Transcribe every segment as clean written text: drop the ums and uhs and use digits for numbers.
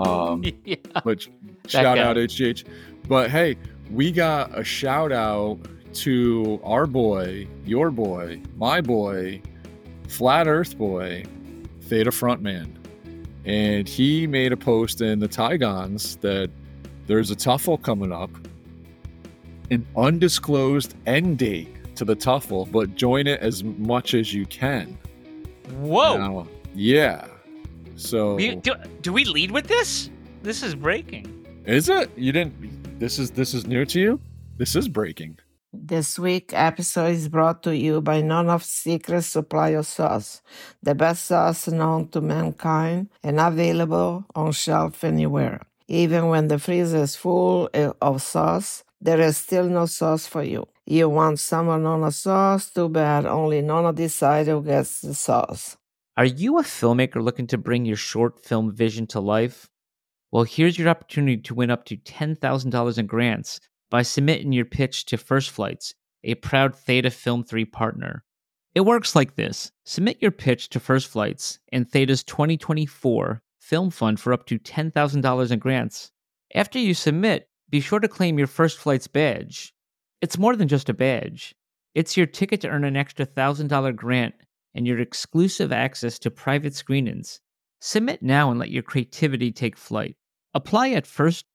Yeah. But That shout guy. out HGH. But hey, we got a shout out to our boy, your boy, my boy, Flat Earth boy, Theta Frontman. And he made a post in the Tigons that there's a TUFL coming up, an undisclosed end date to the TUFL, but join it as much as you can. Whoa. Now, yeah. So Do we lead with this? This is breaking. is it? You didn't? This is new to you. This is breaking. This week episode is brought to you by None of Secret Supply of Sauce, the best sauce known to mankind and available on shelf anywhere. Even when the freezer is full of sauce, there is still no sauce for you. You want some of Nona sauce? Too bad, only Nona decides who gets the sauce. Are you a filmmaker looking to bring your short film vision to life? Well, here's your opportunity to win up to $10,000 in grants by submitting your pitch to First Flights, a proud Theta Film 3 partner. It works like this. Submit your pitch to First Flights and Theta's 2024 Film Fund for up to $10,000 in grants. After you submit, be sure to claim your First Flights badge. It's more than just a badge. It's your ticket to earn an extra $1,000 grant and your exclusive access to private screenings. Submit now and let your creativity take flight. Apply at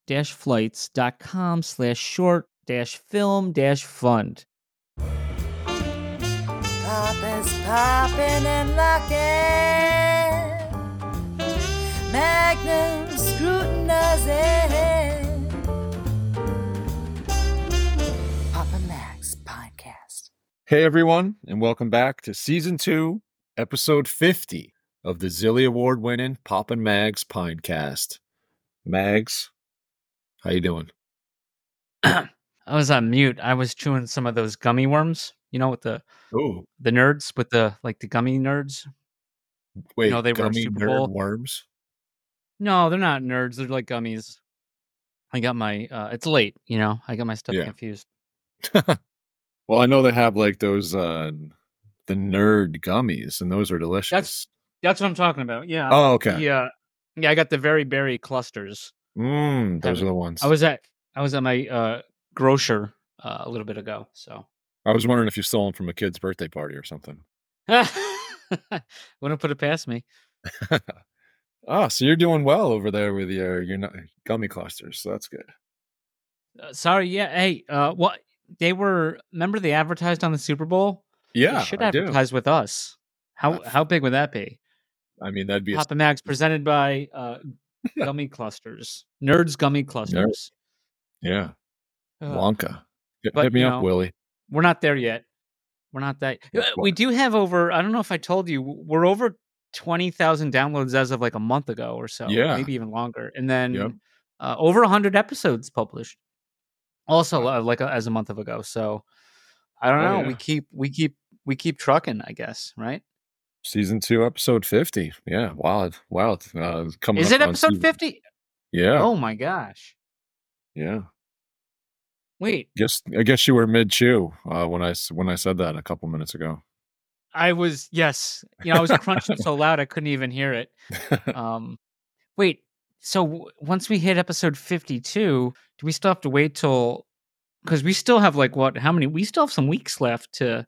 first-flights.com/short-film-fund. Poppin's poppin' and lockin'. Magnum scrutinizing. Poppin' Max Podcast. Hey everyone, and welcome back to Season 2, Episode 50 of the Zilly Award-winning Poppin' Mags Pinecast. Mags, how you doing? I was on mute. I was chewing some of those gummy worms, with the nerds, with the gummy nerds. Wait, they were gummy Super nerd Bowl worms? No, they're not nerds. They're like gummies. I got my, it's late, I got my stuff confused. Well, I know they have those, the nerd gummies, and those are delicious. That's what I'm talking about. Yeah. Oh, okay. Yeah. Yeah, I got the very berry clusters. Those are the ones. I was at my grocer a little bit ago, so I was wondering if you stole them from a kid's birthday party or something. Wouldn't put it past me. So you're doing well over there with your gummy clusters, so that's good. Sorry, yeah. Hey, what they were? Remember they advertised on the Super Bowl? Yeah, they should advertise with us. How big would that be? I mean, that'd be Papa Mags presented by Gummy Clusters, Nerds Gummy Clusters. Yeah, Wonka. Hit But, me up, Willie. We're not there yet. We're not that. We do have over. I don't know if I told you. We're over 20,000 downloads as of a month ago or so. Yeah, maybe even longer. And then over 100 episodes published. Also, as a month ago. So I don't know. Yeah. We keep trucking, I guess. Right. Season 2, episode 50. Yeah, wild. Coming. Is it episode 50? Yeah. Oh my gosh. Yeah. Wait. I guess you were mid chew when I said that a couple minutes ago. I was I was crunching so loud I couldn't even hear it. Wait. So once we hit episode 52, do we still have to wait till? Because we still have how many? We still have some weeks left to.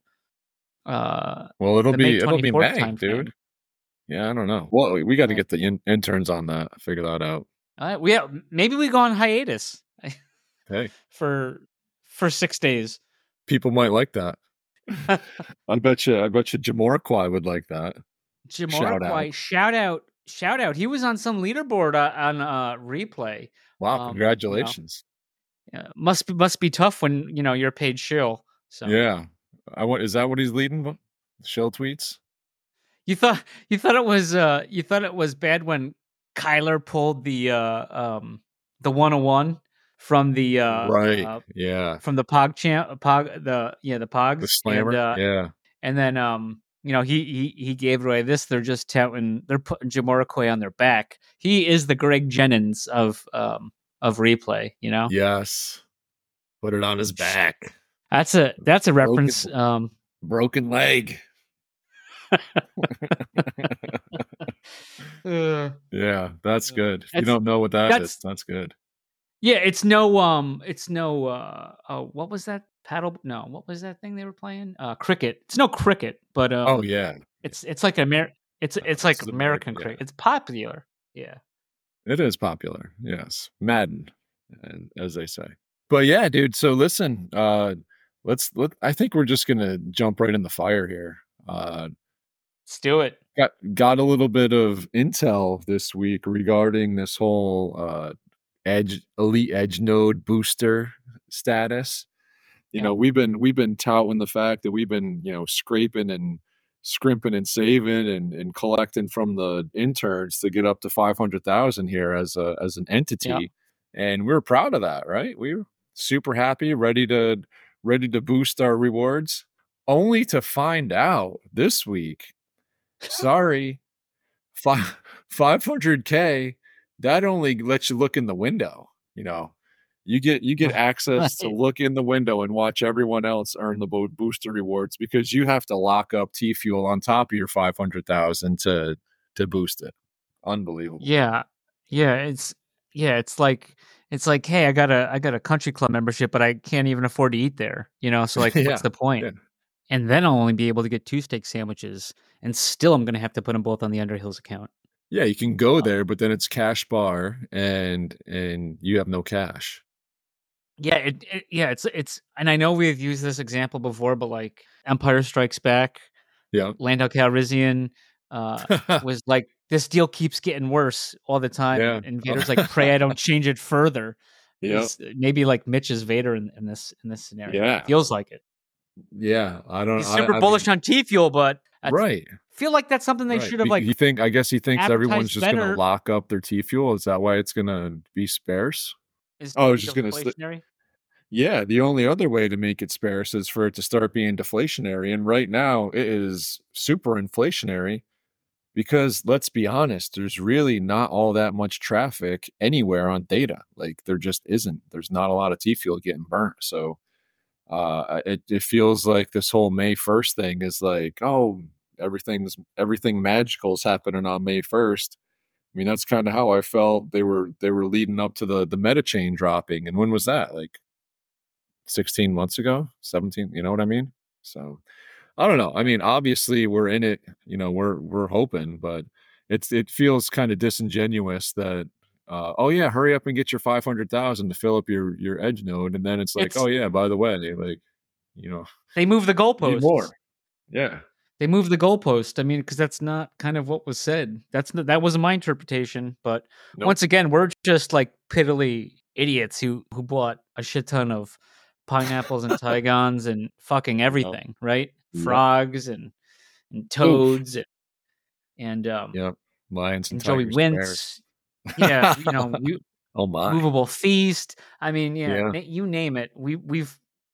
Well, it'll be May, dude. Yeah, I don't know. Well, we got to get the interns on that. Figure that out. Maybe we go on hiatus. Hey, for 6 days. People might like that. I bet you Jamiroquai would like that. Jamiroquai, shout out. He was on some leaderboard on Replay. Wow, congratulations. Must be tough when you're a paid shill. So yeah. Is that what he's leading? Shill tweets? You thought it was bad when Kyler pulled the 101 from the from the the Pogs, the slammer, and then he gave it away. They're just touting, they're putting Jamiroquai on their back. He is the Greg Jennings of Replay, Yes, put it on his back. That's a reference. Broken leg. Yeah, That's good. If you That's- don't know what that that's- is, that's good. Yeah, it's no what was that paddle? No, what was that thing they were playing? Cricket. It's no cricket, but Oh yeah, it's like it's like It's American yeah. cricket. It's popular. Yeah. It is popular. Yes, Madden, and as they say. But yeah, dude. So listen, I think we're just gonna jump right in the fire here. Let's do it. Got a little bit of intel this week regarding this whole elite edge node booster status. You know, we've been touting the fact that we've been, scraping and scrimping and saving and collecting from the interns to get up to 500,000 here as an entity. And we're proud of that, right? We're super happy, ready to boost our rewards, only to find out this week, sorry, 500K, that only lets you look in the window. You get access to look in the window and watch everyone else earn the booster rewards, because you have to lock up T Fuel on top of your 500,000 to boost it. Unbelievable. Yeah. It's like, hey, I got a country club membership, but I can't even afford to eat there. So like, what's the point? Yeah. And then I'll only be able to get 2 steak sandwiches, and still I'm going to have to put them both on the Underhills account. Yeah, you can go there, but then it's cash bar, and you have no cash. Yeah, it's, and I know we've used this example before, but like Empire Strikes Back, Lando Calrissian was like, this deal keeps getting worse all the time, and Vader's like, pray I don't change it further. Maybe like Mitch is Vader in this scenario. Yeah, it feels like it. Yeah, I don't. He's super bullish on T Fuel, but right. Feel like that's something they should have like. I guess he thinks everyone's just going to lock up their T Fuel. Is that why it's going to be sparse? It's just going to. Yeah, the only other way to make it sparse is for it to start being deflationary, and right now it is super inflationary. Because let's be honest, there's really not all that much traffic anywhere on data. Like there just isn't. There's not a lot of T Fuel getting burnt. So it feels like this whole May 1st thing is like, oh, everything magical is happening on May 1st. I mean, that's kind of how I felt. They were leading up to the meta chain dropping. And when was that? Like 16 months ago, 17, you know what I mean? So I don't know. I mean, obviously we're in it, we're hoping, but it feels kind of disingenuous that oh yeah, hurry up and get your 500,000 to fill up your edge node, and then it's like, oh yeah, by the way, like, they move the goalposts. More. Yeah, they move the goalpost. I mean, because that's not kind of what was said. That wasn't my interpretation. But once again, we're just like piddly idiots who bought a shit ton of pineapples and Tigons and fucking everything, right? Frogs and toads and lions and Joey tigers, Wentz. Yeah, oh my, movable feast. I mean, you name it. We've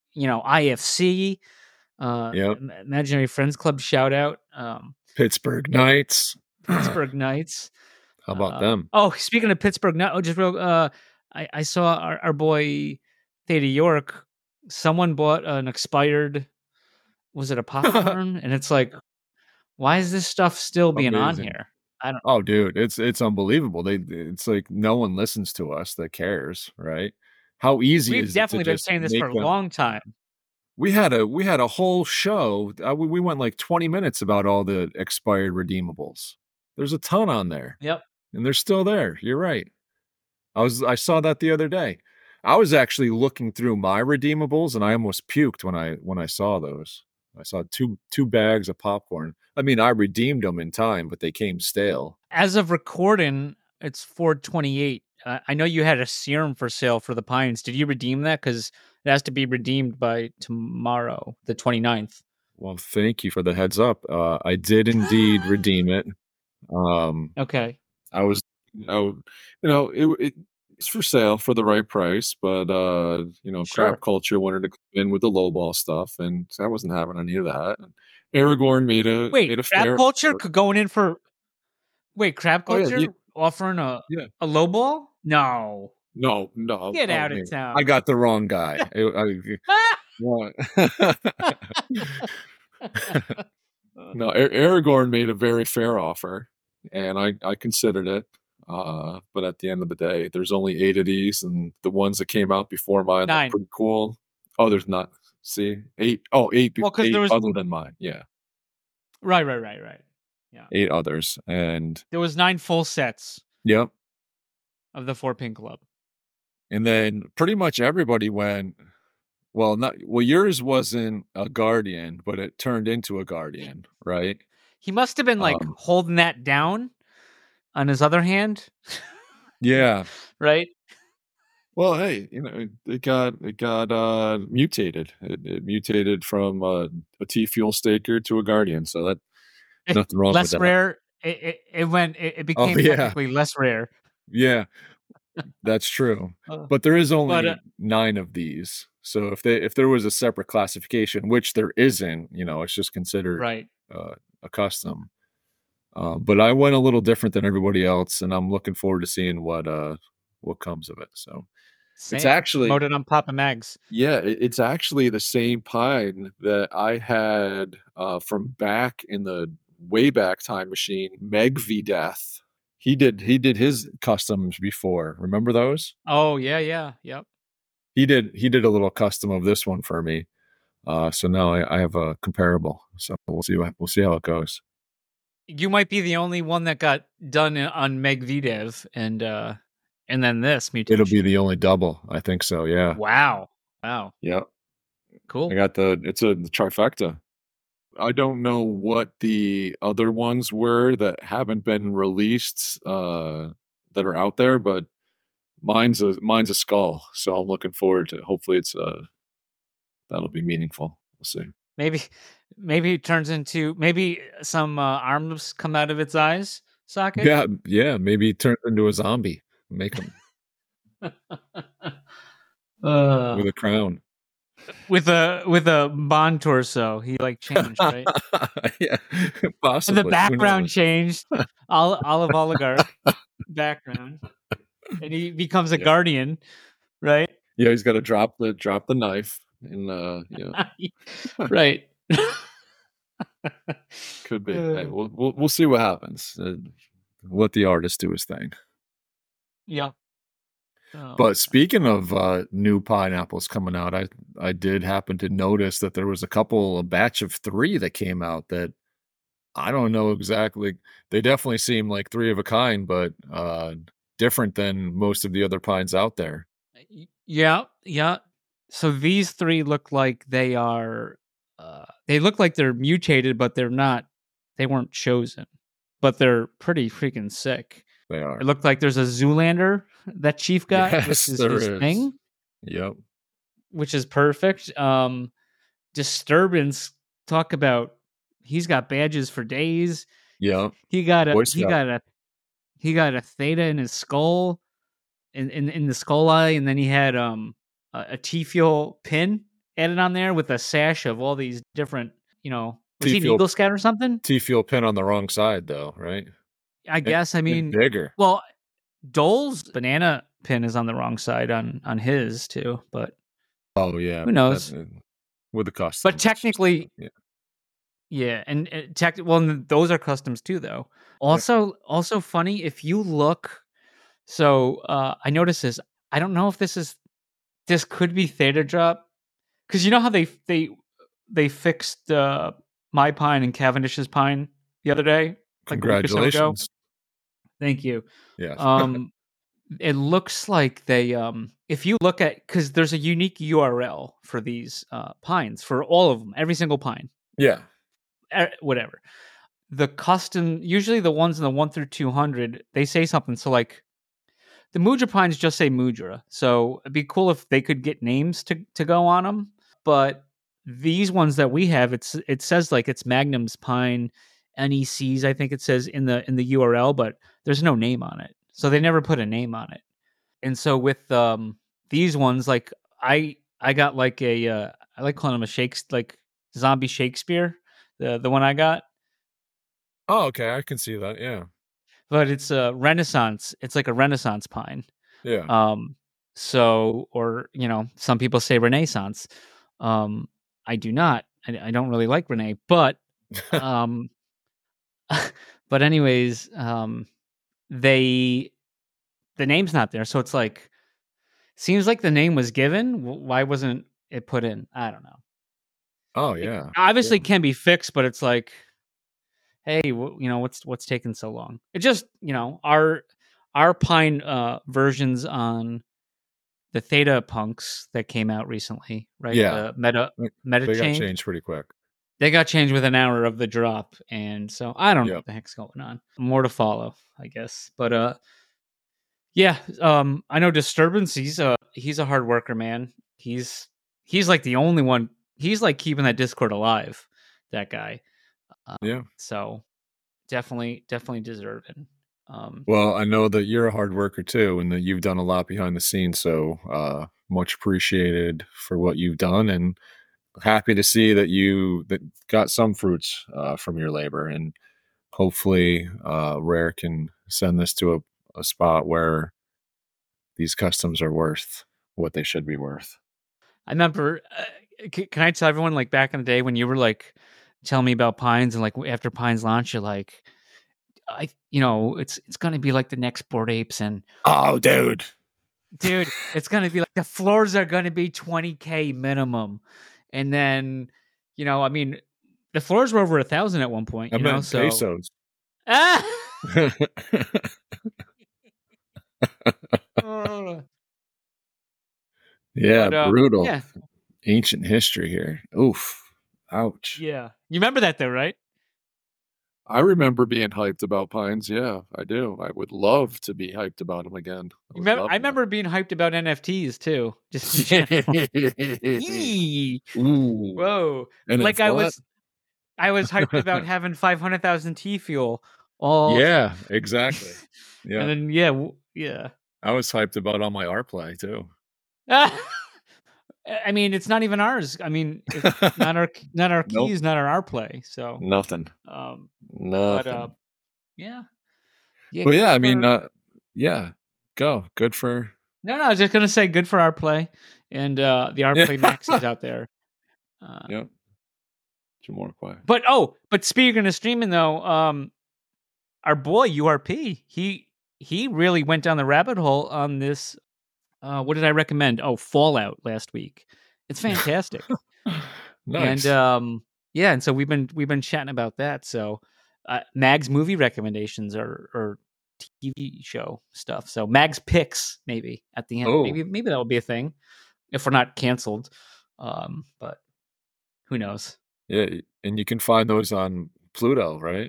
IFC, Imaginary Friends Club shout out. Pittsburgh Knights. Pittsburgh Knights. How about them? Oh, speaking of Pittsburgh Knights, just real. I saw our boy Theta York. Someone bought an expired. Was it a popcorn? And it's like, why is this stuff still being on here? I don't. Oh, dude, it's unbelievable. It's like no one listens to us that cares, right? How easy We've is definitely it to been saying this for a long time. We had a whole show. We went like 20 minutes about all the expired redeemables. There's a ton on there. Yep, and they're still there. You're right. I saw that the other day. I was actually looking through my redeemables, and I almost puked when I saw those. I saw two bags of popcorn. I mean, I redeemed them in time, but they came stale. As of recording, it's 4/28. I know you had a serum for sale for the Pines. Did you redeem that? Because it has to be redeemed by tomorrow, the 29th. Well, thank you for the heads up. I did indeed redeem it. Okay. I was, it's for sale for the right price, but Crap Culture wanted to come in with the lowball stuff, and I wasn't having any of that. And Aragorn made a Crap Culture going in for Crap Culture offering a lowball? No, get out of town. I got the wrong guy. No, Aragorn made a very fair offer, and I considered it. But at the end of the day, there's only 8 of these, and the ones that came out before mine 9. look pretty cool. Oh, there's not. See, 8. Oh, 8. Well, 'cause 8 there was other than mine. Yeah, right. Yeah. 8 others, and There was 9 full sets yep. of the 4-pin club. And then pretty much everybody went. Well, yours wasn't a Guardian, but it turned into a Guardian, right? He must have been like holding that down on his other hand, Yeah. right? Well, hey, it got mutated. It mutated from a T-Fuel Staker to a Guardian, so that nothing wrong with Less that. rare. It became technically less rare. Yeah, that's true. But there is only 9 of these. So if there was a separate classification, which there isn't, it's just considered right. A custom. But I went a little different than everybody else, and I'm looking forward to seeing what comes of it. So it's actually promoted on Papa Mags. Yeah, it's actually the same pine that I had from back in the Wayback Time Machine, Meg V Death. He did his customs before. Remember those? Oh yeah, yep. He did a little custom of this one for me. So now I have a comparable. So we'll see how it goes. You might be the only one that got done on Meg Videv, and then this mutation. It'll be the only double. I think so. Yeah. Wow. Yep. Cool. I got it's a trifecta. I don't know what the other ones were that haven't been released that are out there, but mine's a skull. So I'm looking forward to. Hopefully, that'll be meaningful. We'll see. Maybe it turns into some arms come out of its eyes socket. Yeah. Maybe it turns into a zombie. Make him with a crown. With a Bond torso, he changed, right? Yeah, possibly. And the background changed. Olive Oligarch background, and he becomes a Guardian, right? Yeah, he's got to drop the knife, and right. Could be. Hey, we'll see what happens. Let the artist do his thing. Yeah. But speaking of new pineapples coming out, I did happen to notice that there was a batch of 3 that came out that I don't know exactly. They definitely seem like 3 of a kind, but different than most of the other pines out there. Yeah. So these 3 look like they are. They look like they're mutated, but they're not. They weren't chosen, but they're pretty freaking sick. They are. It looked like there's a Zoolander that Chief got, Yes, which is his thing. Yep. Which is perfect. Disturbance, talk about he's got badges for days. Yeah. He got a theta in his skull, in the skull eye, and then he had a T-Fuel pin added on there with a sash of all these different, was he an Eagle Scout or something? T-Fuel pin on the wrong side though, right? I guess. I mean, bigger. Well, Dole's banana pin is on the wrong side on his too, but oh yeah, who knows? With the custom, but technically, and those are customs too, though. Also funny if you look. So I noticed this. I don't know if this could be Theta Drop, because you know how they fixed my pine and Cavendish's pine the other day. Congratulations. Thank you. Yeah. It looks like they if you look at, because there's a unique URL for these pines for all of them, every single pine. Yeah. Whatever. The custom, usually the ones in the 1 through 200, they say something. So the Mudra pines just say Mudra. So it'd be cool if they could get names to go on them. But these ones that we have, it says it's Magnum's pine. NECs, I think it says in the URL, but there's no name on it, so they never put a name on it. And so with these ones, I got I like calling them zombie Shakespeare, the one I got. Oh, okay, I can see that. Yeah, but it's a Renaissance. It's like a Renaissance pine. Yeah. So, or some people say Renaissance. I do not. I don't really like Renee, but but anyways, they the name's not there. So it's like, seems like the name was given. Why wasn't it put in? I don't know. Oh yeah. Obviously can be fixed, but it's like, hey, what's taking so long? It just, our Pine versions on the Theta Punks that came out recently, right? Yeah. The meta They got change. changed pretty quick. They got changed within an hour of the drop, and so I don't know Yep. what the heck's going on. More to follow, I guess. But yeah, I know Disturbance. He's a hard worker, man. He's like the only one. He's like keeping that Discord alive. That guy. Yeah. So definitely deserving. Well, I know that you're a hard worker too, and that you've done a lot behind the scenes. So much appreciated for what you've done, and happy to see that you got some fruits from your labor. And hopefully, Rare can send this to a spot where these customs are worth what they should be worth. I remember. Can I tell everyone, like, back in the day when you were like telling me about Pines, and like after Pines launch, you're like, it's gonna be like the next Bored Apes, and Oh, dude, it's gonna be like the floors are gonna be $20K minimum, and then I mean, the floors were over 1,000 at one point. I meant So pesos. Yeah, But, brutal. yeah. Ancient history here. Oof. Ouch. Yeah, you remember that though, right? I remember being hyped about Pines. Yeah, I do. I would love to be hyped about them again. I remember being hyped about NFTs too. Just Ooh. whoa! And Like I was hyped about having 500,000 T fuel. Yeah, exactly. Yeah, and then yeah. I was hyped about all my art play too. I mean, it's not even ours. I mean, it's not our Nope. keys, not our play. So Nothing. Nothing. But yeah. Well, yeah. I mean, yeah. Go. Good for. No, I was just gonna say, good for our play, and the our play Max is out there. Yep. More quiet. But speaking of streaming though, our boy URP, he really went down the rabbit hole on this. What did I recommend? Oh, Fallout last week. It's fantastic. Nice. And yeah, and so we've been chatting about that. So Mag's movie recommendations or TV show stuff. So Mag's picks maybe at the end. Oh. Maybe that will be a thing if we're not canceled. But who knows? Yeah, and you can find those on Pluto, right?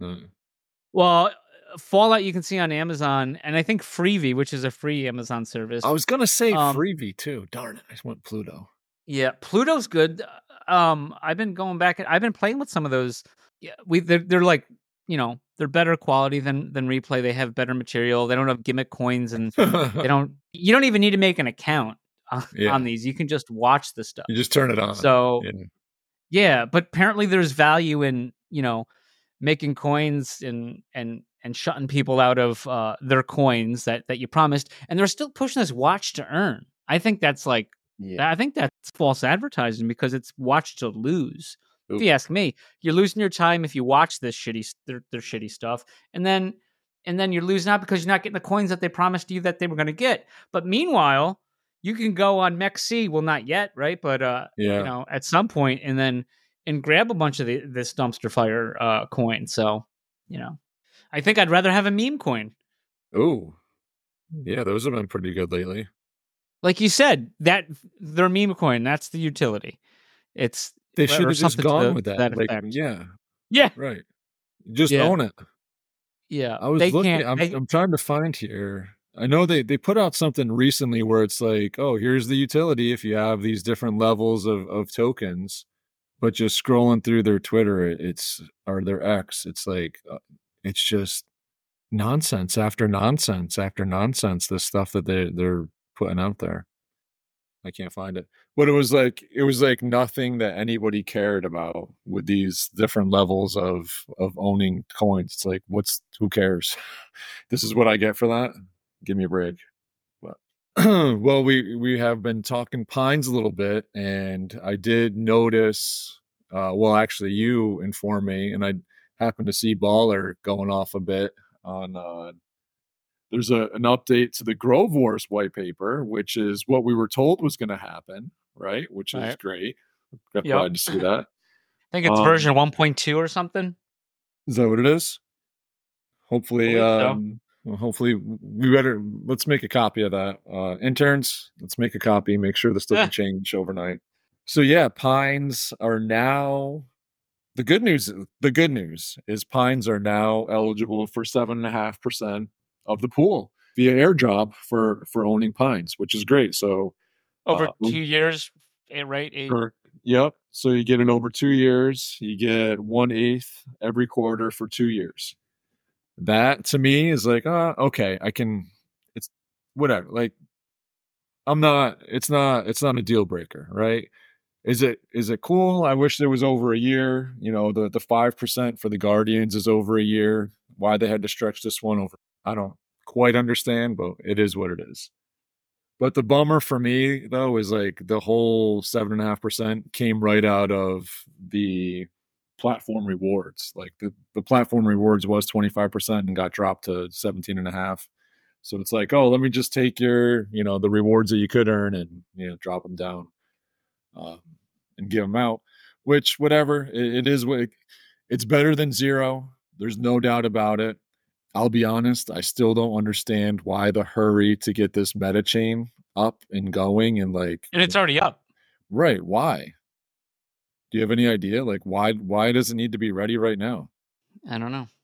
Well, Fallout you can see on Amazon, and I think Freevee, which is a free Amazon service. I was gonna say Freevee too. Darn it, I just went Pluto. Yeah, Pluto's good. I've been going back. I've been playing with some of those. Yeah, they're like, they're better quality than Replay. They have better material. They don't have gimmick coins, and you don't even need to make an account on these. You can just watch the stuff. You just turn it on. So yeah, but apparently there's value in making coins and shutting people out of their coins that you promised, and they're still pushing this watch to earn. I think that's like, I think that's false advertising because it's watch to lose. If you ask me, you're losing your time if you watch this their shitty stuff, and then you're losing out because you're not getting the coins that they promised you that they were going to get. But meanwhile, you can go on MEXC. Well, not yet, right? But at some point, and grab a bunch of this dumpster fire coin. So I think I'd rather have a meme coin. Oh, yeah, those have been pretty good lately. Like you said, that their meme coin, that's the utility. They should have just gone with that. Like, yeah, right. Just own it. Yeah, I was looking. I'm trying to find here. I know they put out something recently where it's like, oh, here's the utility if you have these different levels of tokens. But just scrolling through their Twitter, or their X, it's like, it's just nonsense after nonsense after nonsense. This stuff that they're putting out there, I can't find it. But it was like nothing that anybody cared about with these different levels of owning coins. It's like, who cares? This is what I get for that. Give me a break. But well, we have been talking Pines a little bit, and I did notice. Well, actually, you informed me, and I happened to see Baller going off a bit on There's an update to the Grove Wars white paper, which is what we were told was going to happen, right? Which is Right. great. Got Yep. glad to see that. I think it's version 1.2 or something. Is that what it is? Hopefully, Believe so. well, hopefully let's make a copy of that. Interns, let's make a copy. Make sure this doesn't change overnight. So yeah, Pines are now the good news. The good news is Pines are now eligible for 7.5% of the pool via airdrop for owning Pines, which is great. So Over 2 years, right? Yep. So you get it over 2 years. You get 1/8 every quarter for 2 years. That to me is like, okay, I can. It's whatever. Like, it's not a deal breaker, right? Is it cool? I wish there was over a year. You know, the 5% for the Guardians is over a year. Why they had to stretch this one over, I don't quite understand, but it is what it is. But the bummer for me though is like the whole 7.5% came right out of the platform rewards. Like the platform rewards was 25% and got dropped to 17.5. So it's like, oh, let me just take your, the rewards that you could earn and drop them down and give them out. Which whatever it is, it's better than zero. There's no doubt about it. I'll be honest, I still don't understand why the hurry to get this meta chain up and going and it's already up. Right. Why? Do you have any idea? Like why does it need to be ready right now? I don't know.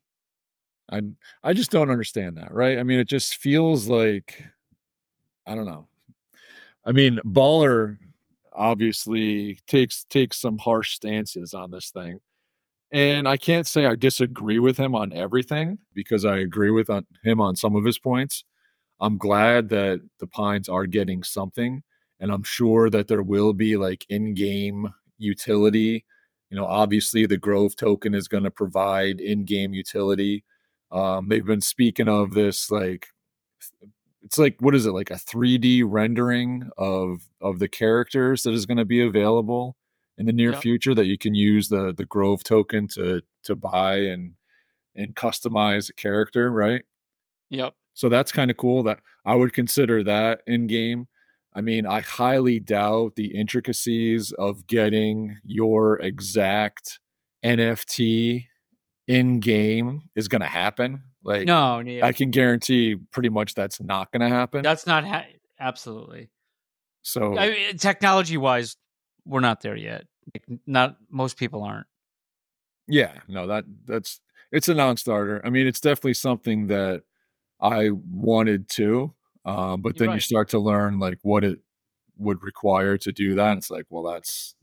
I just don't understand that, right? I mean, it just feels like, I don't know. I mean, Baller obviously takes some harsh stances on this thing. And I can't say I disagree with him on everything because I agree with him on some of his points. I'm glad that the Pines are getting something, and I'm sure that there will be like in-game utility. Obviously the Grove token is going to provide in-game utility. They've been speaking of this it's like, what is it, like a 3D rendering of the characters that is going to be available in the near future that you can use the Grove token to buy and customize a character, right? Yep. So that's kind of cool. That I would consider that in game. I mean, I highly doubt the intricacies of getting your exact NFT in game is going to happen. Like, no, yeah. I can guarantee pretty much that's not going to happen. That's not absolutely. So technology wise, we're not there yet. Not most people aren't. Yeah, no, it's a non-starter. I mean, it's definitely something that I wanted to, but then you start to learn like what it would require to do that. And it's like, well,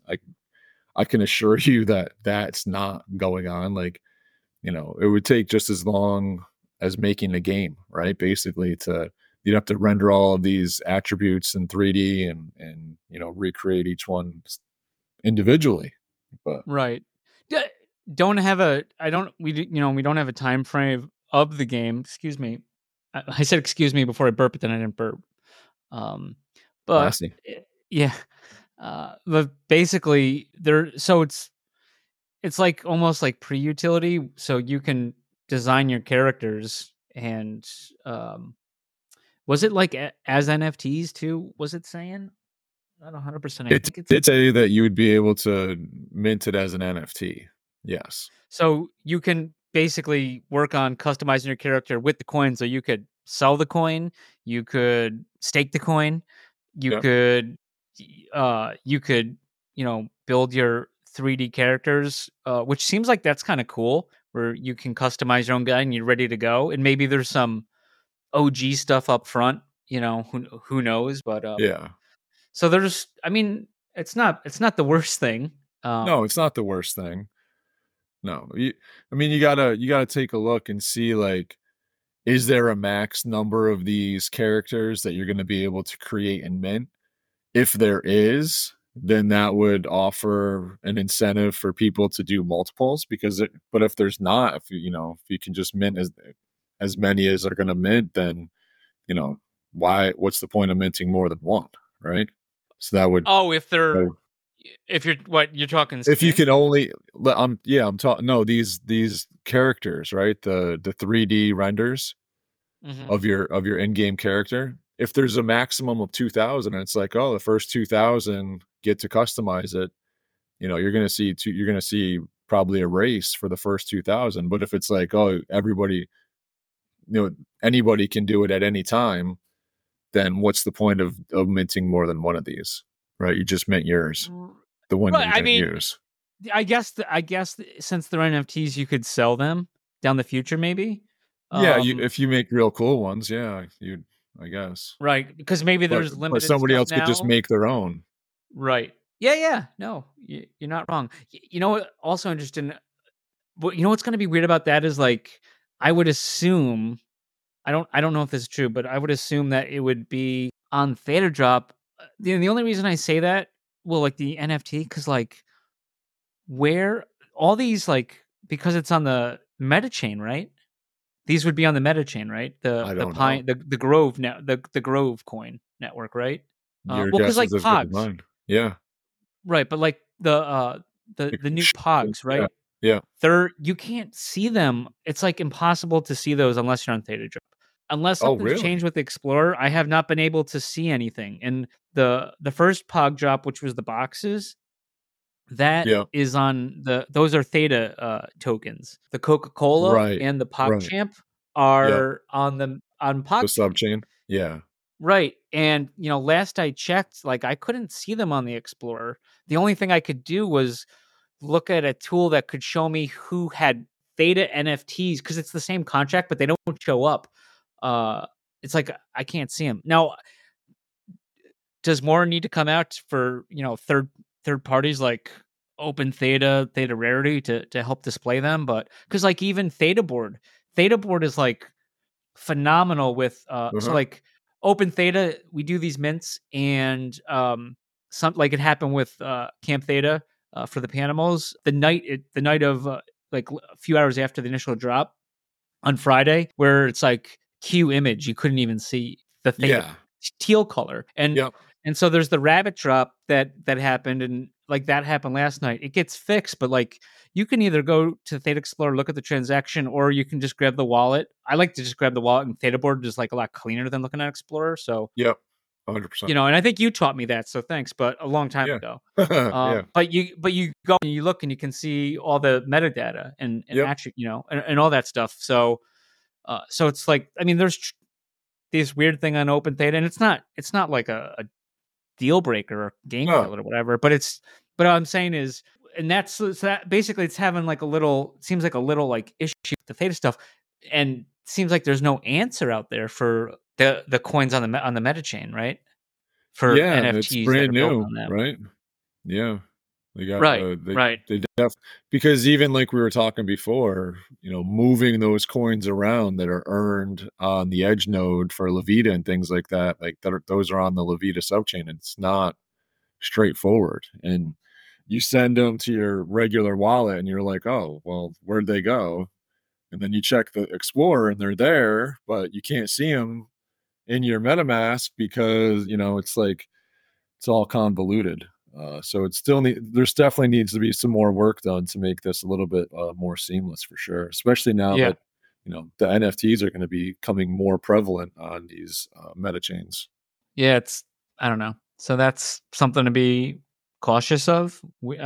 I can assure you that that's not going on. Like, it would take just as long as making a game, right? Basically, you'd have to render all of these attributes in 3D and recreate each one individually. But right. We don't have a time frame of the game. Excuse me. I said excuse me before I burp, but then I didn't burp. But classy. Yeah. But basically it's like almost like pre-utility, so you can design your characters and was it like as NFTs too? Was it saying? Not 100%. It did say that you would be able to mint it as an NFT. Yes. So you can basically work on customizing your character with the coin. So you could sell the coin, you could stake the coin, you could build your 3D characters, which seems like that's kind of cool, where you can customize your own guy and you're ready to go. And maybe there's some OG stuff up front, who knows? But yeah. So it's not the worst thing. No, it's not the worst thing. No, you gotta take a look and see, like, is there a max number of these characters that you're going to be able to create and mint? If there is, then that would offer an incentive for people to do multiples. But if there's not, if you can just mint as many as are going to mint, then what's the point of minting more than one, right? So that would if you're talking skins? If you can only I'm talking these characters, right? The 3D renders. Mhm. of your in-game character. If there's a maximum of 2,000, and it's like, oh, the first 2,000 get to customize it, you're gonna see probably a race for the first 2,000. But if it's like, oh, everybody, anybody can do it at any time, then what's the point of minting more than one of these, right? You just mint yours, the one that Right. you're I gonna mean, use. I guess since they're NFTs, you could sell them down the future, maybe. Yeah, Um, if you make real cool ones, yeah, I guess. right, because maybe But there's but limited somebody stuff else could just now. make their own. Right. Yeah, yeah. No, you're not wrong. You know what? Also interesting. But you know what's going to be weird about that is like I would assume I don't know if this is true, but I would assume that it would be on Theta Drop. The only reason I say that, well, like the NFT, because like where all these like because it's on the meta chain, right? These would be on the meta chain, right? I The don't know. Pine the Grove net the Grove coin network, right? Your Well, because guess is like as good as Pogs, mine. Yeah. right? But like the new Pogs, Yeah. right? Yeah. You can't see them. It's like impossible to see those unless you're on Theta Drop. Unless Oh, something's really? changed with Explorer, I have not been able to see anything. And the first Pog drop, which was the boxes, that Yeah. is on those are Theta tokens. The Coca-Cola Right. and the Right. PogChamp Yep. are on The PogChamp. subchain. Yeah. Right. And last I checked, like I couldn't see them on the Explorer. The only thing I could do was look at a tool that could show me who had Theta NFTs because it's the same contract, but they don't show up. It's like I can't see them now. Does more need to come out for third parties like Open Theta Rarity to help display them? But because like even Theta Board is like phenomenal with so Uh-huh. like Open Theta, we do these mints and some like it happened with Camp Theta for the Panimals the night of like a few hours after the initial drop on Friday, where it's like Q image, you couldn't even see the Theta Yeah. teal color, Yep. and so there's the rabbit drop that happened, and like that happened last night. It gets fixed, but like you can either go to Theta Explorer, look at the transaction, or you can just grab the wallet. I like to just grab the wallet, and Theta Board is like a lot cleaner than looking at Explorer. So Yep. 100%. and I think you taught me that, so thanks. But a long time Yeah. ago. Yeah. But you go and you look and you can see all the metadata and Yep. actually and all that stuff. So so it's like I mean, there's this weird thing on Open Theta, and it's not like a deal breaker or game No. killer or whatever. But what I'm saying is, and that's so that basically it's having like seems like a little like issue with the Theta stuff, and it seems like there's no answer out there for the coins on the meta chain, right? For Yeah, it's NFTs that brand are built new, on them. right? Yeah. They got Right, right. they because even like we were talking before, moving those coins around that are earned on the edge node for Levita and things like that, like those are on the Levita subchain. It's not straightforward. And you send them to your regular wallet and you're like, oh, well, where'd they go? And then you check the Explorer and they're there, but you can't see them in your MetaMask because, it's like it's all convoluted. So it's there's definitely needs to be some more work done to make this a little bit more seamless for sure, especially now Yeah. that, the NFTs are going to be becoming more prevalent on these meta chains. Yeah, I don't know. So that's something to be cautious of.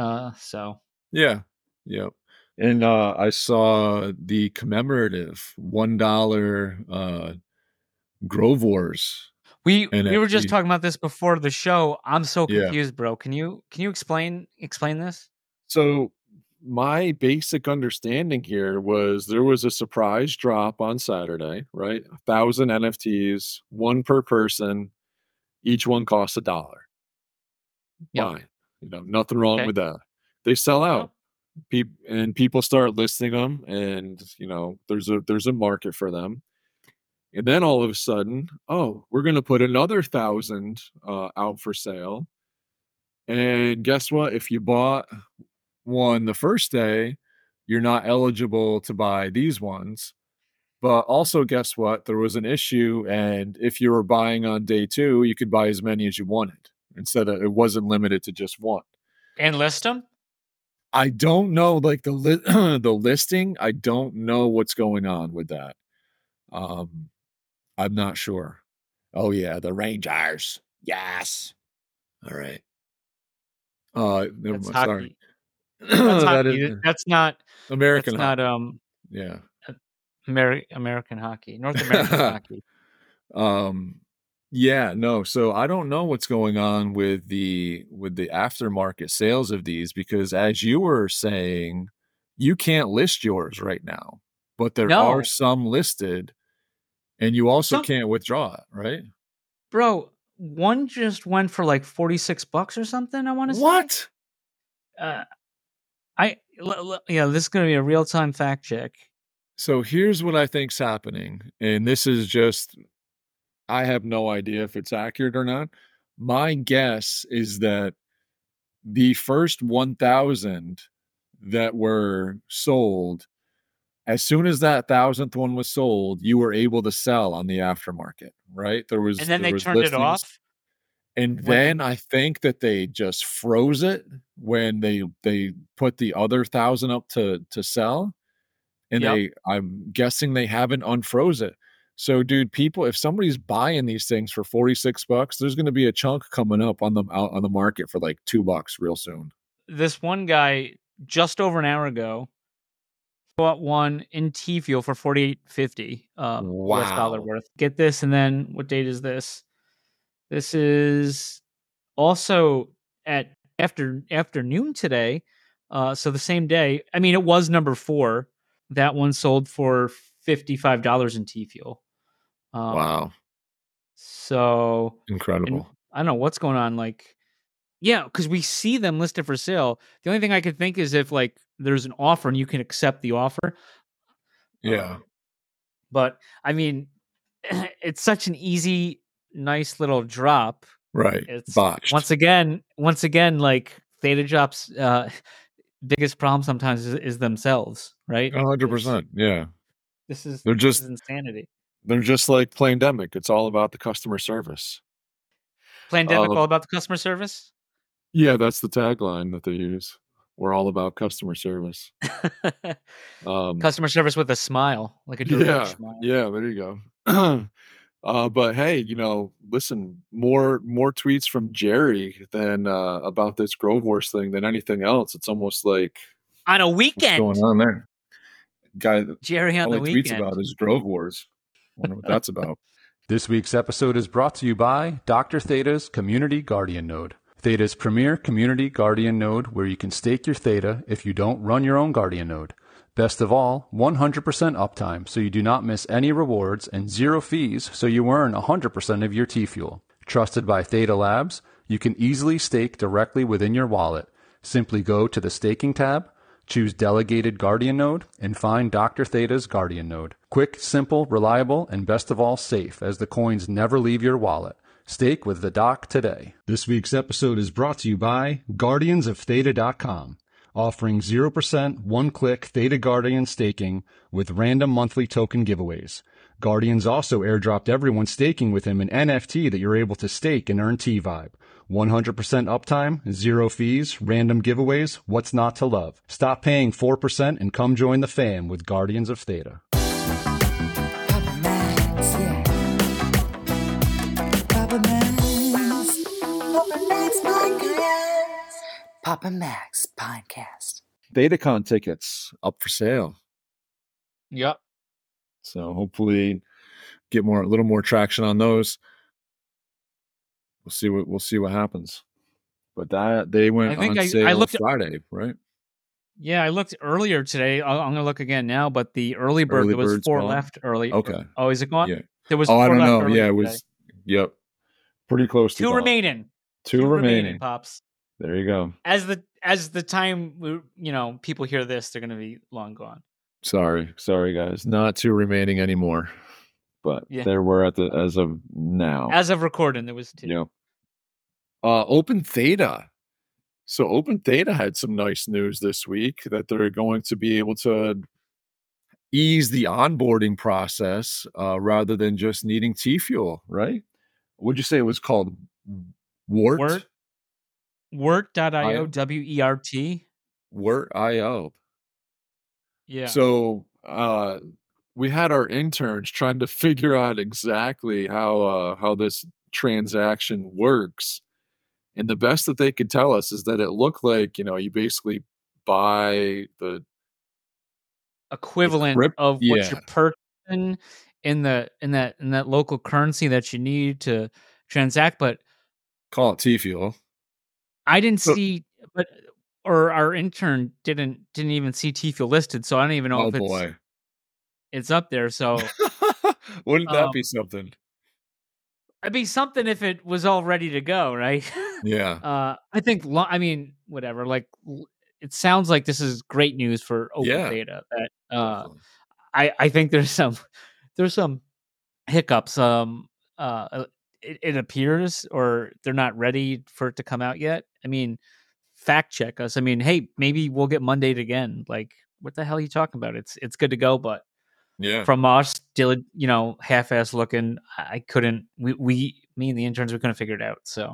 So Yeah. Yep. And I saw the commemorative $1 Grove Wars we were just NFT. talking about this before the show. I'm so Yeah. confused, bro. Can you explain this? So my basic understanding here was there was a surprise drop on Saturday, right? 1,000 NFTs, one per person. Each one costs $1. Yep. Fine. Nothing wrong Okay. with that. They sell out. No. And people start listing them, and there's a market for them. And then all of a sudden, oh, we're going to put another 1,000 out for sale. And guess what? If you bought one the first day, you're not eligible to buy these ones. But also, guess what? There was an issue, and if you were buying on day 2, you could buy as many as you wanted. It wasn't limited to just one. And list them? I don't know, like the listing. I don't know what's going on with that. I'm not sure. Oh yeah, the Rangers. Yes. All right. Never That's mind. Sorry. hockey. That's That is hockey. That's not. American That's not hockey. Yeah. American hockey. North American hockey. Yeah, no. So I don't know what's going on with the aftermarket sales of these, because as you were saying, you can't list yours right now, but there are No, some listed, and you also some can't withdraw it, right? bro. One just went for like $46 or something. I want to say. What? Yeah, this is gonna be a real time fact check. So here's what I think's happening, and this is just, I have no idea if it's accurate or not. My guess is that the first 1,000 that were sold, as soon as that 1,000th one was sold, you were able to sell on the aftermarket, right? There was And then they turned it listings, off. and when- then I think that they just froze it when they put the other 1,000 up to sell, and Yep. I'm guessing they haven't unfroze it. So, dude, people, if somebody's buying these things for $46, there's going to be a chunk coming up on the market for like $2 real soon. This one guy just over an hour ago bought one in T Fuel for $48.50 US dollar Wow. worth. Get this, and then what date is this? This is also at afternoon today. So the same day. I mean, it was number 4. That one sold for $55 in T Fuel. Wow. So Incredible. I don't know what's going on. Like, yeah, because we see them listed for sale. The only thing I could think is if like there's an offer and you can accept the offer. Yeah. But I mean, it's such an easy, nice little drop. Right. It's Botched. once again, like Theta Drop's biggest problem sometimes is themselves, right? 100%. Yeah. This is insanity. They're just like Plandemic. It's all about the customer service. Plandemic, all about the customer service. Yeah, that's the tagline that they use. We're all about customer service. Customer service with a smile, like a direct smile. Yeah, there you go. But hey, listen, more tweets from Jerry than about this Grove Wars thing than anything else. It's almost like on a weekend. What's going on there? Guy that Jerry on all the he weekend tweets about is Grove Wars. I wonder what that's about. This week's episode is brought to you by Dr. Theta's Community Guardian Node. Theta's premier community guardian node where you can stake your Theta if you don't run your own guardian node. Best of all, 100% uptime so you do not miss any rewards and 0 fees so you earn 100% of your T-Fuel. Trusted by Theta Labs, you can easily stake directly within your wallet. Simply go to the staking tab, choose Delegated Guardian Node, and find Dr. Theta's Guardian Node. Quick, simple, reliable, and best of all, safe, as the coins never leave your wallet. Stake with the Doc today. This week's episode is brought to you by GuardiansOfTheta.com, offering 0% one-click Theta Guardian staking with random monthly token giveaways. Guardians also airdropped everyone staking with him an NFT that you're able to stake and earn T-Vibe. 100% uptime, 0 fees, random giveaways, what's not to love? Stop paying 4% and come join the fam with Guardians of Theta. Papa Max, yeah. Papa Max. Papa Max Podcast. Papa Max Podcast. ThetaCon tickets up for sale. Yep. So hopefully get a little more traction on those. We'll see what happens. But that they went on sale Friday, right? Yeah, I looked earlier today. I'm gonna look again now, but the early bird, there was 4 left early. Okay. Oh, is it gone? Yeah. There was 4 I don't left know. Yeah, it was today. Yep. Pretty close to 2 gone. remaining. 2 remaining, Pops. There you go. As the time people hear this, they're gonna be long gone. Sorry guys. Not 2 remaining anymore. But there were as of now. As of recording, there was 2. Yep. Open Theta. So Open Theta had some nice news this week that they're going to be able to ease the onboarding process rather than just needing T-Fuel, right? What'd you say it was called? Wort? Wort.io, W-E-R-T. Wort.io. Yeah. So we had our interns trying to figure out exactly how this transaction works. And the best that they could tell us is that it looked like, you basically buy the Equivalent crypt. of what Yeah, you're purchasing in that local currency that you need to transact. But call it T-Fuel. I didn't So- see, but or our intern didn't even see T-Fuel listed, so I don't even know Oh if boy. it's up there. So Wouldn't that be um, something? it'd be something if it was all ready to go, right? Yeah. I think. I mean, whatever. Like, it sounds like this is great news for Open Yeah, Theta. That definitely. I think there's some hiccups. It appears, or they're not ready for it to come out yet. I mean, fact check us. I mean, hey, maybe we'll get Mondayed again. Like, what the hell are you talking about? It's good to go, but Yeah. from us, still, half-ass looking, I couldn't. Me and the interns, we couldn't figure it out. So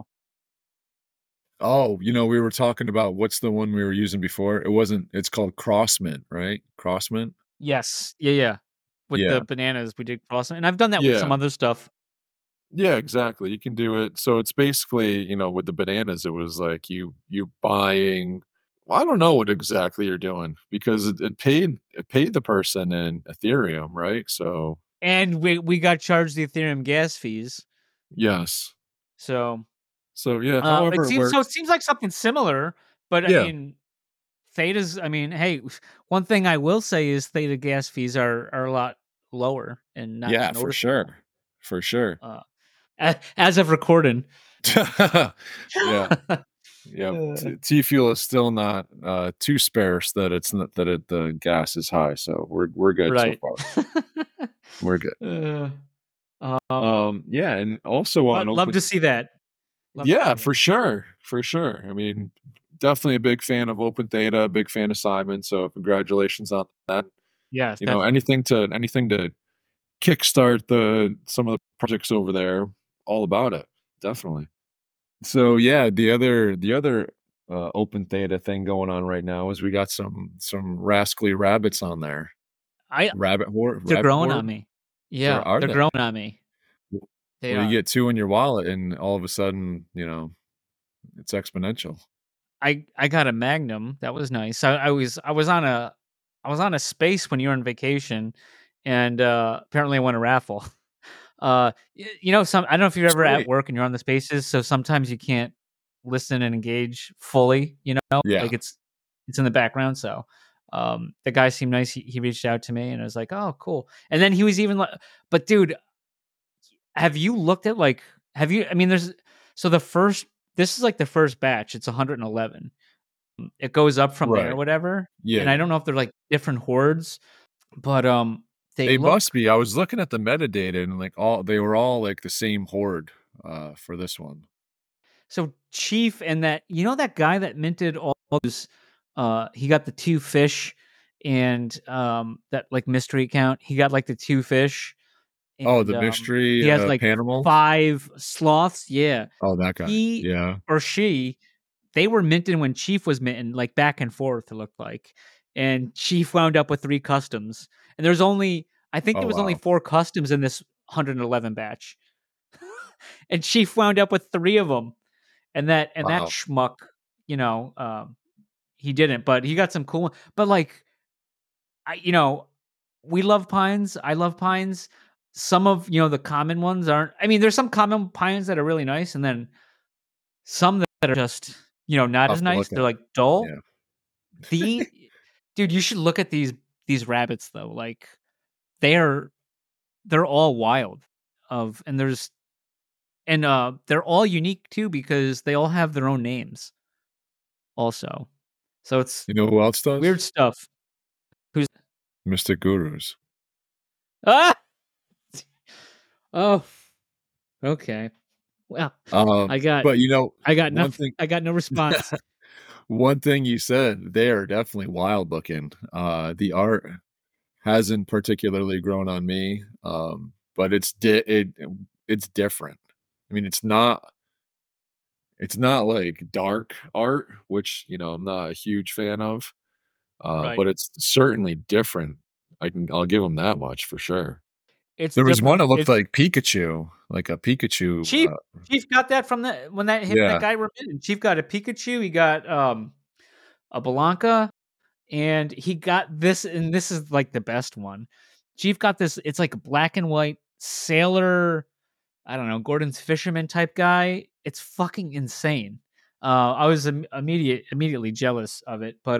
Oh, we were talking about what's the one we were using before? It's called Crossmint, right? Crossmint? yes, yeah. With Yeah. the bananas, we did cross, and I've done that with some Yeah. other stuff. Yeah, exactly. You can do it. So it's basically, with the bananas, it was like you buying. Well, I don't know what exactly you're doing because it paid the person in Ethereum, right? So And we got charged the Ethereum gas fees. yes. So So yeah, it however it seems works. like something similar, but I Yeah. mean, Theta's. I mean, hey, one thing I will say is Theta gas fees are a lot lower and not Yeah, for noticeable. sure. For sure. As of recording. Yeah. Yeah. T-Fuel is still not too sparse that it's not that the gas is high. So we're good so Right. far. We're good. Yeah, and also on Love open. to see that. Yeah, for sure. For sure. I mean, definitely a big fan of Open Theta, a big fan of Simon. So congratulations on that. Yes, definitely. Anything to kickstart some of the projects over there, all about it. Definitely. So yeah, the other Open Theta thing going on right now is we got some rascally rabbits on there. Rabbit horde. They're Rabbit growing horde? on me. Where Yeah, are they're they? growing on me. They Well, you are. get two in your wallet, and all of a sudden, it's exponential. I got a Magnum. That was nice. I was on a space when you were on vacation, and apparently I won a raffle. I don't know if you're ever at Sweet. work and you're on the spaces, so sometimes you can't listen and engage fully. Yeah. Like it's in the background. So the guy seemed nice. He reached out to me, and I was like, oh, cool. And then he was even like, but dude, have you looked at like, have you? I mean, this is like the first batch. It's 111. It goes up from there, Right. or whatever. Yeah. And I don't know if they're like different hordes, but They must be. I was looking at the metadata, and they were all like the same horde for this one. So Chief and that guy that minted all those, he got the 2 fish and that like mystery account. He got like the 2 fish. Oh, the And, mystery he has like Panimal? 5 sloths. Yeah. Oh, that guy. He Yeah. or she, they were minted when Chief was minting, like back and forth, it looked like. And Chief wound up with 3 customs. And there's only, I think Oh, there was only wow. 4 customs in this 111 batch. And Chief wound up with 3 of them. And that Wow. schmuck, he didn't, but he got some cool. But like, we love pines. I love pines. Some of the common ones aren't. I mean, there's some common pines that are really nice, and then some that are just not Tough as to nice. look They're at. like dull. Yeah. Dude, you should look at these rabbits though. Like they're all wild. They're all unique too because they all have their own names. Also, so it's You know who else does? weird stuff. Who's Mystic Gurus. ah? Oh, okay. Well, I got But one one nothing. thing I got no response. one thing you said, they are definitely wild looking. The art hasn't particularly grown on me, but it's different. I mean, it's not like dark art, which I'm not a huge fan of, Right. but it's certainly different I'll give him that much for sure. It's There was one different. that looked It's like Pikachu, like a Pikachu. Chief got that from when that him and Yeah. that guy were in. Chief got a Pikachu. He got a Blanca, and he got this, and this is like the best one. Chief got this. It's like a black and white sailor. I don't know, Gordon's fisherman type guy. It's fucking insane. I was immediately jealous of it, but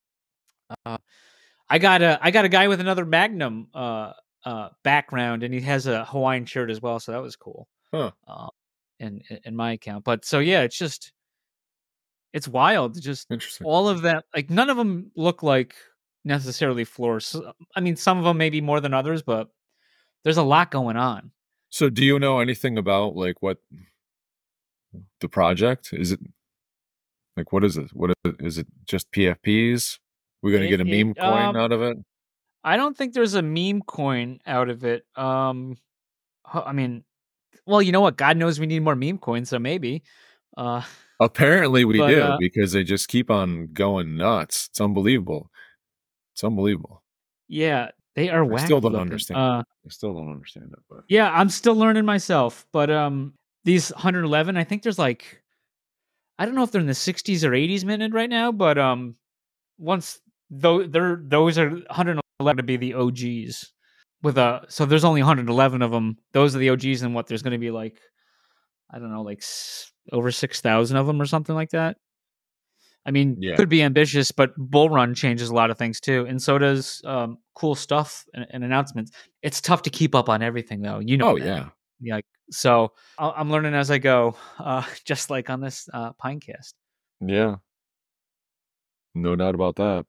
I got a guy with another Magnum background, and he has a Hawaiian shirt as well, so that was cool. Huh. In my account, but so yeah, it's wild. Just Interesting. all of that, like none of them look like necessarily floors. I mean, some of them maybe more than others, but there's a lot going on. So do you know anything about like what the project is? It like what is it? Is it just PFPs? We're gonna get a meme coin out of it? I don't think there's a meme coin out of it. I mean, well, you know what? God knows we need more meme coins, so maybe. Apparently we but, do, because they just keep on going nuts. It's unbelievable. It's unbelievable. Yeah, they are I whack still don't looking. understand. I still don't understand it, but Yeah, I'm still learning myself. But these 111, I think there's like, I don't know if they're in the 60s or 80s minted right now, but once those are 111 to be the OGs with so there's only 111 of them. Those are the OGs, and what there's going to be like, I don't know, like over 6,000 of them or something like that. I mean, Yeah. could be ambitious, but Bull Run changes a lot of things too, and so does cool stuff and announcements. It's tough to keep up on everything, though. You know. Oh yeah. Yeah. So I'm learning as I go, just like on this Pinecast. Yeah. No doubt about that.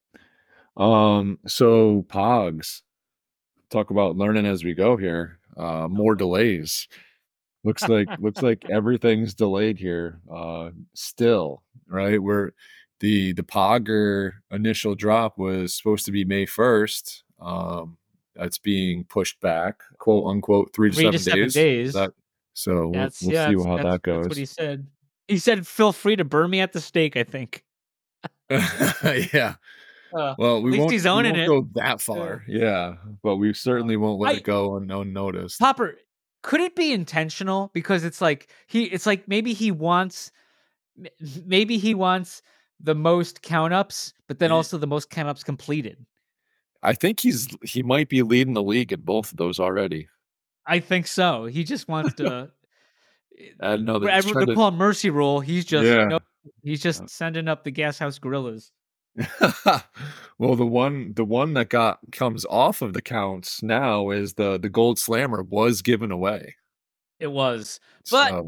So Pogs, talk about learning as we go here. More delays. Looks like everything's delayed here. Still, right? Where the Pogger initial drop was supposed to be May 1st. That's being pushed back, quote unquote, 3 to 7 days. So we'll see how that goes. That's what he said. He said, "Feel free to burn me at the stake." I think. Yeah. Well, we at least won't, he's we owning won't it. go that far. Yeah, but we certainly won't let it go unnoticed. Popper, could it be intentional? Because it's like maybe he wants the most count ups, but then also the most count ups completed. I think he might be leading the league in both of those already. I think so. He just wants to. I know they call him Mercy Rule. He's just he's just sending up the Gas House Gorillas. Well, the one that comes off of the counts now is the Gold Slammer was given away. It was, but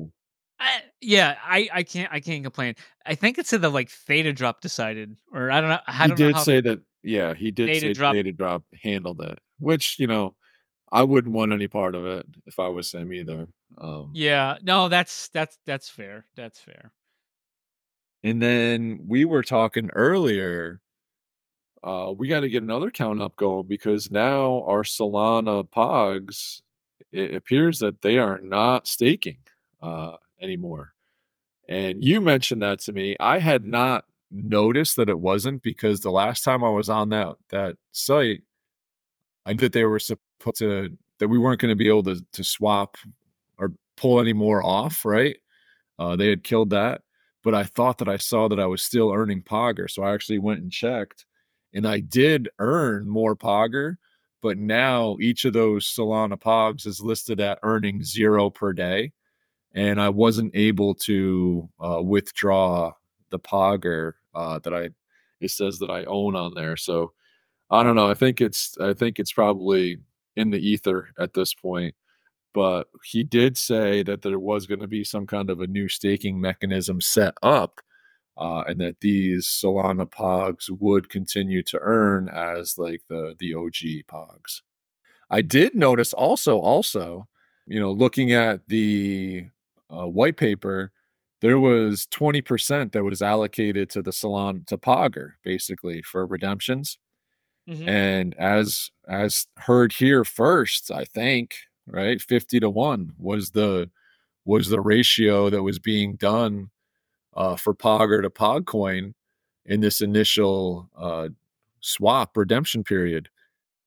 I can't complain. I think it's in the like Theta Drop decided, or I don't know. He did say that. Yeah, he did say Theta Drop handled it, which I wouldn't want any part of it if I was him either. Yeah, no, that's fair. That's fair. And then we were talking earlier. We got to get another count up going, because now our Solana Pogs, it appears that they are not staking anymore. And you mentioned that to me. I had not noticed that it wasn't, because the last time I was on that site, I knew that they were supposed to, that we weren't going to be able to swap or pull any more off, right? They had killed that, but I thought that I saw that I was still earning Pogger, so I actually went and checked, and I did earn more Pogger, but now each of those Solana Pogs is listed at earning 0 per day, and I wasn't able to withdraw the Pogger it says that I own on there. So I don't know. I think it's probably in the ether at this point. But he did say that there was going to be some kind of a new staking mechanism set up, and that these Solana Pogs would continue to earn as like the OG Pogs. I did notice also, looking at the white paper, there was 20% that was allocated to the Solana to Pogger, basically, for redemptions. Mm-hmm. And as heard here first, I think, right, 50-1 was the ratio that was being done for Pogger to Pogcoin in this initial swap redemption period.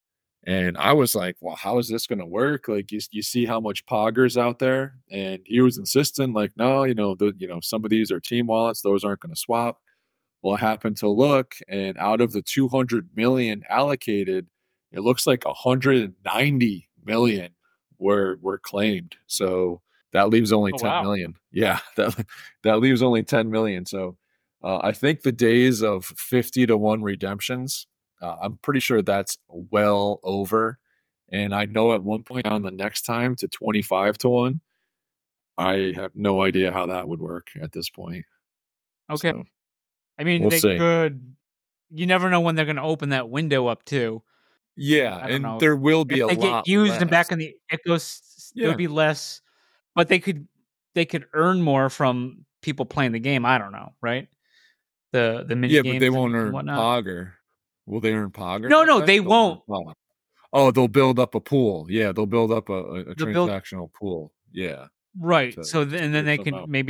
And I was like, well, how is this going to work? Like, you see how much Poggers out there? And he was insistent, like, no, some of these are team wallets. Those aren't going to swap. Well, I happened to look, and out of the 200 million allocated, it looks like 190 million were claimed. So that leaves only Oh, 10 wow. million. Yeah, that leaves only 10 million. So I think the days of 50 to 1 redemptions, I'm pretty sure that's well over. And I know at one point on the next time to 25 to 1, I have no idea how that would work at this point. Okay. So I mean, we'll they see. could. You never know when they're going to open that window up too. Yeah, I don't know. there will be If a they get lot used and less. back in the ecosystem, it Yeah. would be less. But they could earn more from people playing the game. I don't know, right? The mini Yeah, games but they and won't earn whatnot. Pogger. Will they earn Pogger? No, that they way? won't. Oh, they'll build up a pool. Yeah, they'll build up a They'll build transactional pool. Yeah, right. to So and then clear they some can out. maybe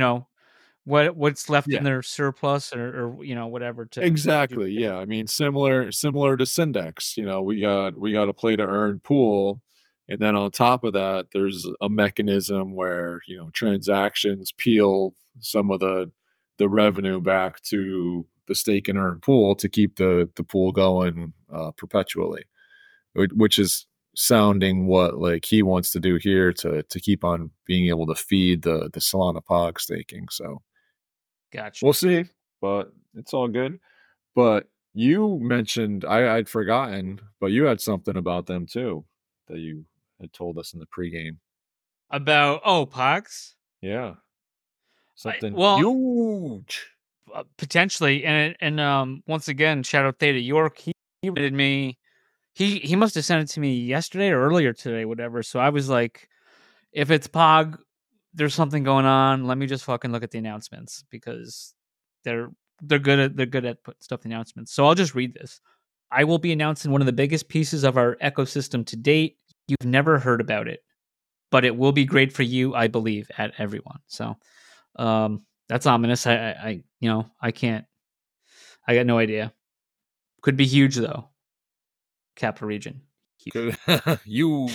what's left in Yeah, their surplus or whatever to do. exactly. Yeah, I mean similar to Syndex. We got a play to earn pool, and then on top of that, there's a mechanism where transactions peel some of the revenue back to the stake and earn pool to keep the pool going perpetually, which is sounding what like he wants to do here to keep on being able to feed the Solana Pog staking. So Gotcha. we'll see, but it's all good. But you mentioned I'd forgotten, but you had something about them too that you had told us in the pregame. About Pogs? Yeah, something well, huge. potentially, and once again, shout out Theta York. He rated me. He must have sent it to me yesterday or earlier today, whatever. So I was like, if it's Pog, there's something going on. Let me just fucking look at the announcements because they're good at putting stuff in the announcements. So I'll just read this. I will be announcing one of the biggest pieces of our ecosystem to date. You've never heard about it, but it will be great for you, I believe, at everyone. So that's ominous. I can't. I got no idea. Could be huge though. Kappa region. You.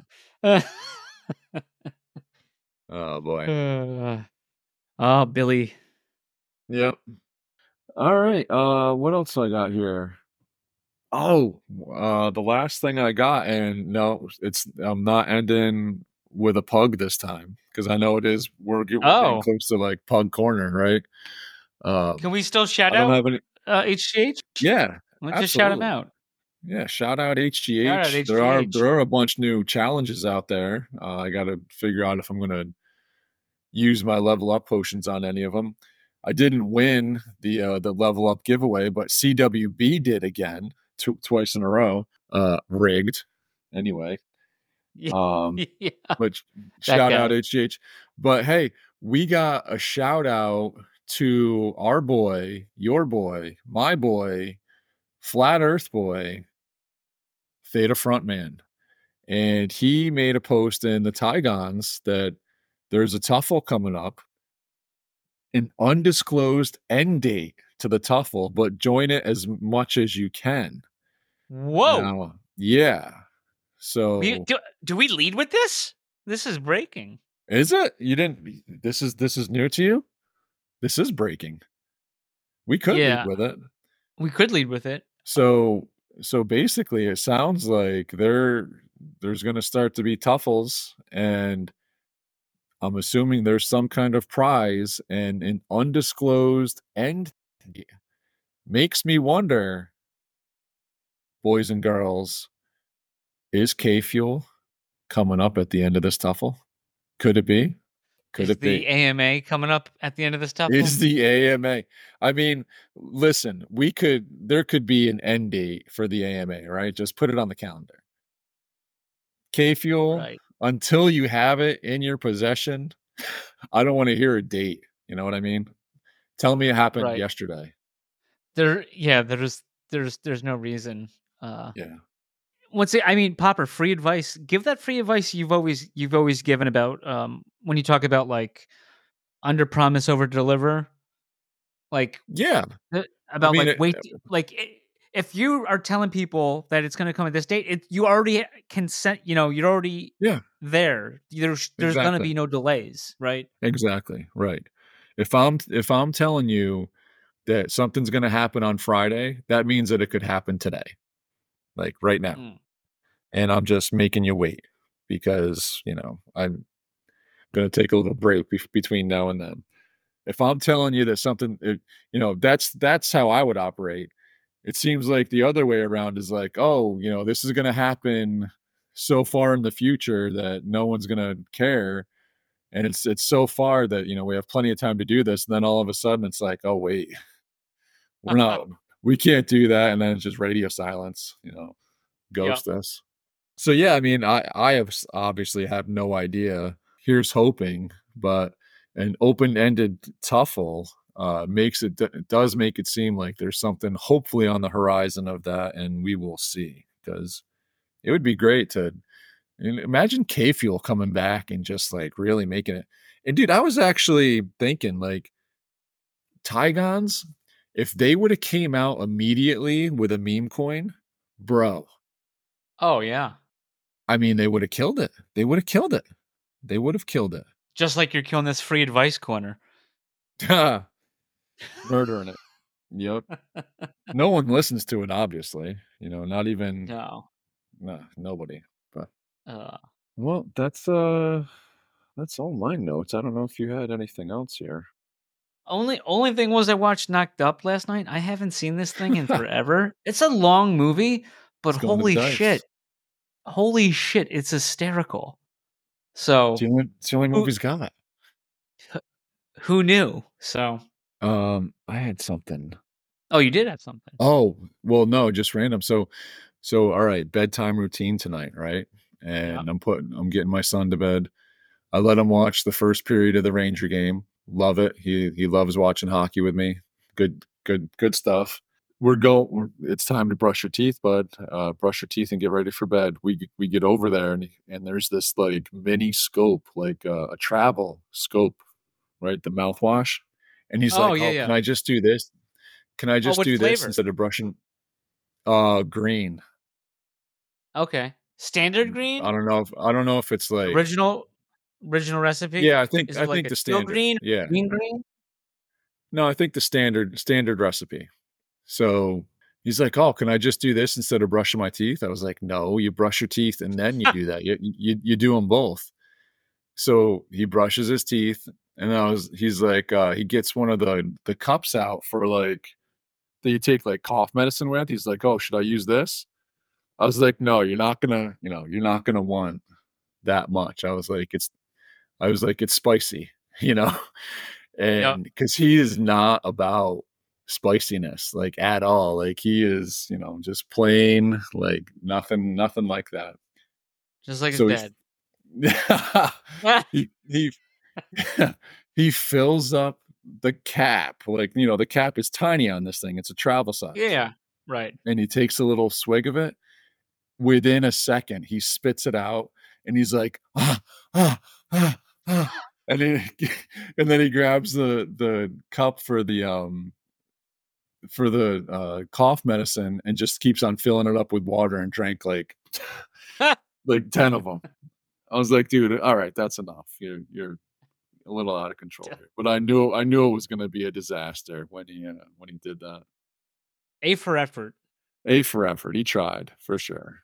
Oh boy. Oh, Billy. Yep. All right. What else I got here? Oh, the last thing I got, and no, I'm not ending with a pug this time because I know it is. We're getting close to like pug corner, right? Can we still shout I don't out have any. HGH? Yeah, Let's just shout him absolutely. out. Yeah, shout out Shout out HGH. HGH. There are a bunch new challenges out there. I got to figure out if I'm going to use my level up potions on any of them. I didn't win the level up giveaway, but CWB did again twice in a row. Rigged, anyway. Yeah. But shout out HGH. But hey, we got a shout out to our boy, your boy, my boy, Flat Earth boy, Theta Frontman. And he made a post in the Tygons that there's a TUFL coming up, an undisclosed end date to the TUFL, but join it as much as you can. Whoa. Now, yeah. So do we lead with this? This is breaking. Is it? You didn't this is new to you? This is breaking. We could lead with it. We could lead with it. So basically it sounds like there's going to start to be TUFLs, and I'm assuming there's some kind of prize, and an undisclosed end makes me wonder, boys and girls, is K-Fuel coming up at the end of this TUFL? Could it be? Is the AMA coming up at the end of this TUFL? Is the AMA? I mean, listen, there could be an end date for the AMA, right? Just put it on the calendar. K-Fuel, right. Until you have it in your possession, I don't want to hear a date. You know what I mean? Tell me it happened yesterday. There's no reason. Popper, free advice. Give that free advice you've always given about when you talk about like under promise over deliver. Like about if you are telling people that it's going to come at this date, you already can send. You're already Yeah, there. There's going to exactly. be no delays, right? Exactly. Right. If I'm telling you that something's going to happen on Friday, that means that it could happen today, like right now. Mm. And I'm just making you wait because, I'm going to take a little break between now and then. If I'm telling you that something, that's how I would operate. It seems like the other way around is like, oh, this is going to happen so far in the future that no one's going to care. And it's so far that, we have plenty of time to do this. And then all of a sudden it's like, oh, wait, we can't do that. And then it's just radio silence, Yeah. ghost us. So, yeah, I mean, I have obviously have no idea. Here's hoping, but an open-ended tuffle does make it seem like there's something hopefully on the horizon of that, and we will see, because it would be great to imagine K-Fuel coming back and just like really making it. And dude, I was actually thinking like Tygons, if they would have came out immediately with a meme coin, bro. Oh yeah. I mean, they would have killed it. They would have killed it. They would have killed it. Just like you're killing this free advice corner. Murdering it. Yep. No one listens to it, obviously. Not even nobody. But well, that's all my notes. I don't know if you had anything else here. Only thing was I watched Knocked Up last night. I haven't seen this thing in forever. It's a long movie, but It's going to the holy dice. shit, it's hysterical. So It's the only movie he's got. Who knew? So I had something. Oh, you did have something. Oh, well, no, just random. So all right, bedtime routine tonight, right? And Yeah. I'm getting my son to bed. I let him watch the first period of the Ranger game. Love it. He loves watching hockey with me. Good stuff. It's time to brush your teeth, bud. Brush your teeth and get ready for bed. We get over there and there's this like mini scope, like a travel scope, right? The mouthwash. And he's like, yeah. Can I just do this? Can I just what do this flavor? instead of brushing? Green. Okay. Standard green? I don't know if it's like original recipe? Yeah, I think like the standard. Green, yeah. green? No, I think the standard recipe. So he's like, "Oh, can I just do this instead of brushing my teeth?" I was like, "No, you brush your teeth and then you do that. You do them both." So he brushes his teeth, and he's like, he gets one of the cups out for like that you take like cough medicine with. He's like, "Oh, should I use this?" I was like, "No, you're not gonna want that much." I was like, it's spicy, and because he is not about spiciness like at all. Like he is, just plain, like nothing like that. Just like his dad. He fills up the cap. Like, the cap is tiny on this thing. It's a travel size. Yeah, right. And he takes a little swig of it. Within a second, he spits it out and he's like, and then he grabs the cup for the cough medicine and just keeps on filling it up with water and drank like 10 of them. I was like, dude, all right, that's enough. You're a little out of control here. But I knew it was going to be a disaster when he did that. A for effort. He tried for sure.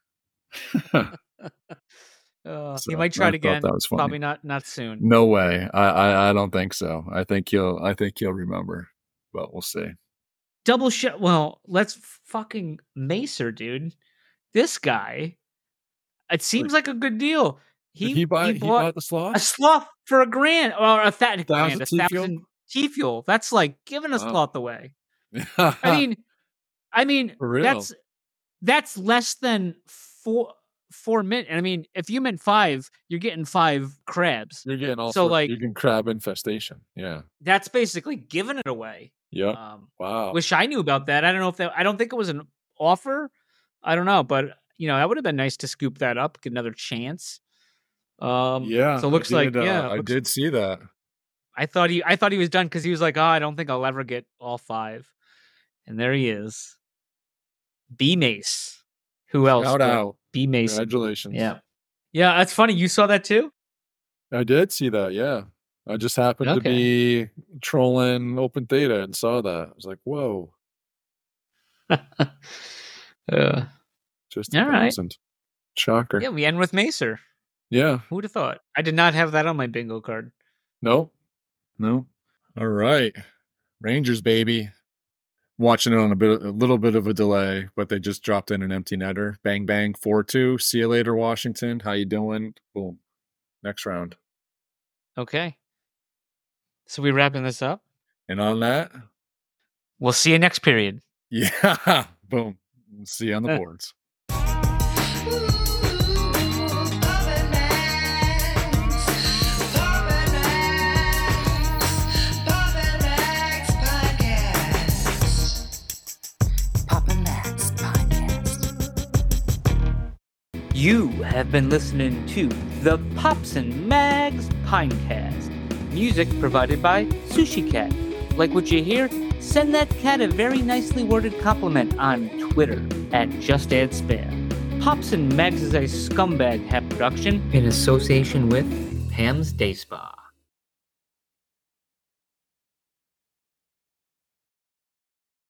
He might try it again. That was funny. Probably not soon. No way. I don't think so. I think he'll remember, but we'll see. Double shot. Well, let's fucking Macer, dude. This guy. It seems like a good deal. He bought the sloth? A sloth for $1,000 or $1,000 T-fuel. That's like giving a sloth away. I mean, for real. That's less than 4 minutes. I mean, if you meant 5, you're getting 5 crabs. You're getting you're getting crab infestation. Yeah. That's basically giving it away. Yeah. Wow. Wish I knew about that. I don't know I don't think it was an offer. I don't know, but that would have been nice to scoop that up, get another chance. Yeah. So it looks I did see that. I thought he was done because he was like, "Oh, I don't think I'll ever get all 5," and there he is. B Mace. Who else? Shout out. B Mace. Congratulations. Yeah. Yeah, that's funny. You saw that too? I did see that, yeah. I just happened to be trolling Open Theta and saw that. I was like, whoa. Just 1,000. Shocker. Yeah, we end with Macer. Yeah. Who would have thought? I did not have that on my bingo card. No. All right. Rangers, baby. Watching it on a little bit of a delay, but they just dropped in an empty netter. Bang, bang, 4-2. See you later, Washington. How you doing? Boom. Next round. Okay. So we wrapping this up? And on that, we'll see you next period. Yeah. Boom. We'll see you on the boards. You have been listening to the Pops and Mags Pinecast. Music provided by Sushi Cat. Like what you hear? Send that cat a very nicely worded compliment on Twitter @JustAddSpam. Pops and Mags is a Scumbag Hat production in association with Pam's Day Spa.